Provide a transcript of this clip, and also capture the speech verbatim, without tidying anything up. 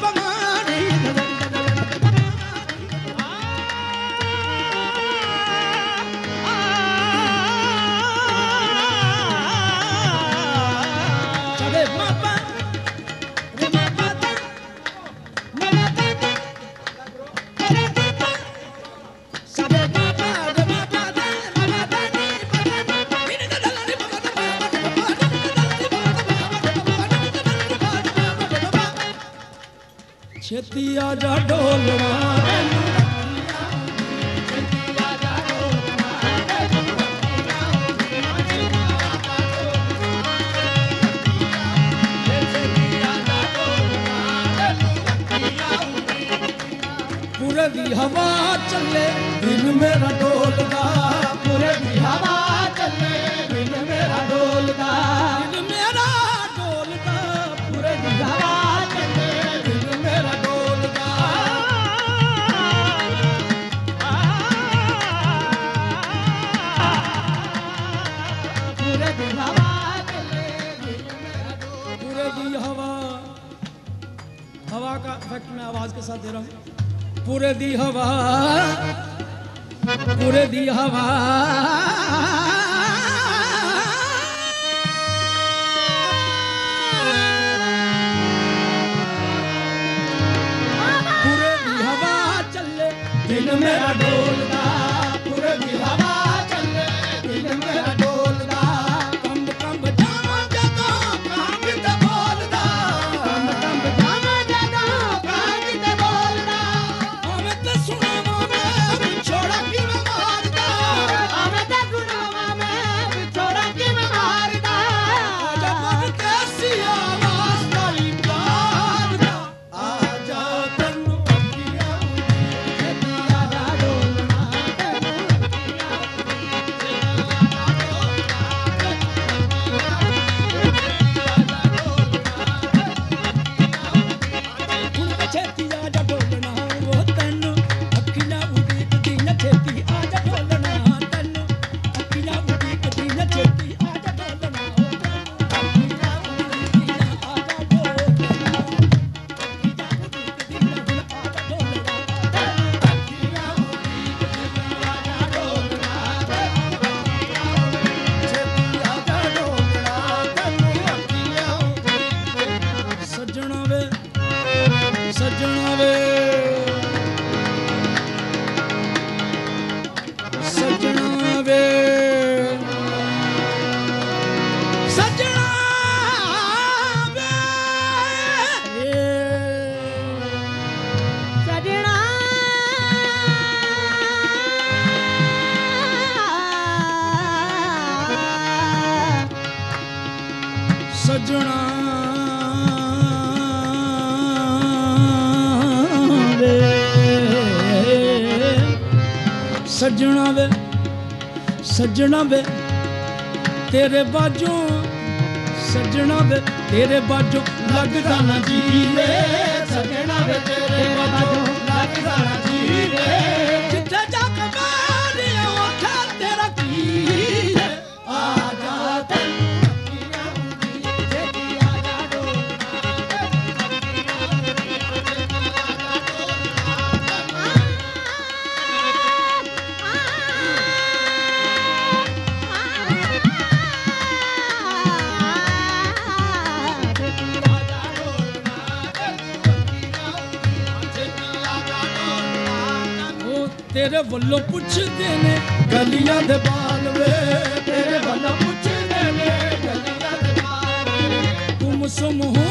छेती आजा ढोलना पूरे दी हवा चले दिल मेरा डोलदा पूरे दी हवा चले दिल मेरा डोलदा दिल मेरा डोलदा पूरे दी हवा चले दिल मेरा डोलदा पूरे दी हवा चले दिल मेरा डोलदा पूरे दी हवा हवा का इफेक्ट मैं आवाज के साथ दे रहा हूँ पूरे दी हवा पूरे दी हवा पूरे दी हवा चले दिल मेरा डोलदा पूरे दी हवा चले दिल मेरा डोलदा कंब कंब जावा जदा कांग ते बोलदा कंब कंब जावा जदा कांग ते बोलदा आवे ते सुनावा मैं छोड़ा कि मैं मारदा आवे ते सुनावा मैं छोड़ा कि मैं मारदा आजा मन कैसी आवाज तारी प्यार दा आजा तन्नू अखियां छेती आजा डोलना तन्नू अखियां छेती आजा डोलना वो तन्नू अखियां उड़ीकदी न छेती आजा डोलना तन्नू अखियां उड़ीकदी न छेती आजा डोलना अखियां उड़ीकदी न आजा डोलना अखियां उड़ीकदी न आजा डोलना अखियां उड़ीकदी आजा डोलना छेती आजा डोलना तन्नू अखियां सजना वे सजना वे सजना वे सजना वे सजना सजना वे सजना वे सजना वे तेरे बाजू सजना वे तेरे बाजू लगदा ना जी वे सजना वे तेरे बाजू लगदा ना जी वे जिथे जाके मारिया उठा तेरा की है आजा तन्नू अखियां उड़ी छेती आजा डोलना तेरे वल्लों पुछदे ने गलियां दे बाल वे तेरे वल्लों पुछदे ने गलियां दे बाल गुम सुम हो